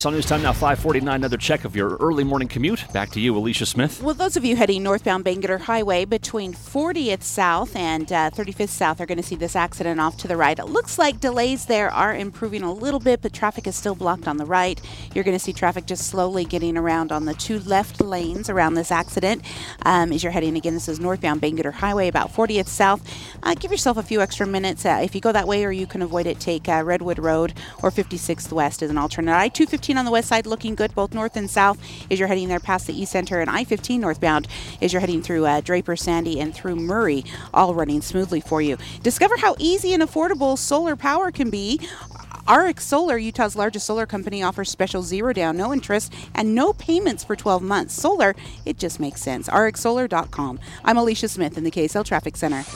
On News Time now, 5:49. Another check of your early morning commute. Back to you, Alicia Smith. Well, those of you heading northbound Bangerter Highway between 40th South and 35th South are going to see this accident off to the right. It looks like delays there are improving a little bit, but traffic is still blocked on the right. You're going to see traffic just slowly getting around on the two left lanes around this accident. As you're heading, again, this is northbound Bangerter Highway, about 40th South. Give yourself a few extra minutes. If you go that way or you can avoid it, take Redwood Road or 56th West as an alternate. I-215 on the west side looking good, both north and south as you're heading there past the East Center, and I-15 northbound as you're heading through Draper, Sandy, and through Murray, all running smoothly for you. Discover how easy and affordable solar power can be. RX Solar, Utah's largest solar company, offers special zero down, no interest, and no payments for 12 months. Solar, it just makes sense. RxSolar.com. I'm Alicia Smith in the KSL Traffic Center.